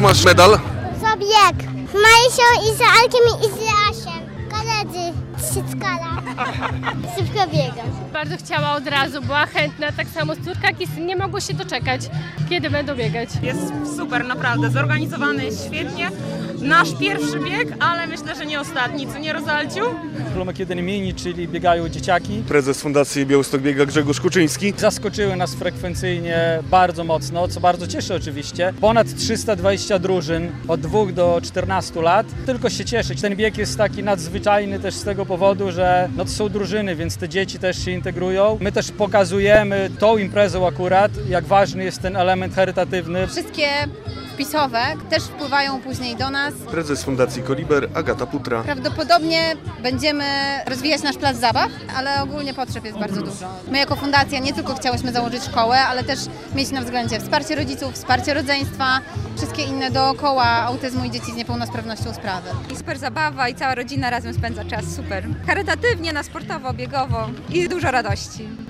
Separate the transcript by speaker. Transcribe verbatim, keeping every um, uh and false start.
Speaker 1: masz medal?
Speaker 2: Za bieg. Z Marysią i z Alkiem i z Asiem. Koledzy. Trzyckala. Szybko biegam.
Speaker 3: Bardzo chciała od razu, była chętna, tak samo córka i syn nie mogło się doczekać, kiedy będą biegać.
Speaker 4: Jest super, naprawdę, zorganizowany jest świetnie. Nasz pierwszy bieg, ale myślę, że nie ostatni, co nie, Rozalciu?
Speaker 5: Promek jeden mini, czyli biegają dzieciaki.
Speaker 1: Prezes Fundacji Białystok Biega Grzegorz Kuczyński.
Speaker 5: Zaskoczyły nas frekwencyjnie bardzo mocno, co bardzo cieszy oczywiście. Ponad trzysta dwadzieścia drużyn od dwóch do czternastu lat. Tylko się cieszyć. Ten bieg jest taki nadzwyczajny też z tego powodu, że no to są drużyny, więc te dzieci też się integrują. My też pokazujemy tą imprezą akurat, jak ważny jest ten element charytatywny.
Speaker 6: Wszystkie wpisowe też wpływają później do nas.
Speaker 1: Prezes Fundacji Koliber Agata Putra.
Speaker 6: Prawdopodobnie będziemy rozwijać nasz plac zabaw, ale ogólnie potrzeb jest bardzo dużo. My jako fundacja nie tylko chciałyśmy założyć szkołę, ale też mieć na względzie wsparcie rodziców, wsparcie rodzeństwa, wszystkie inne dookoła autyzmu i dzieci z niepełnosprawnością sprawy.
Speaker 7: I super zabawa i cała rodzina razem spędza czas, super. Charytatywnie, na sportowo, biegowo i dużo radości.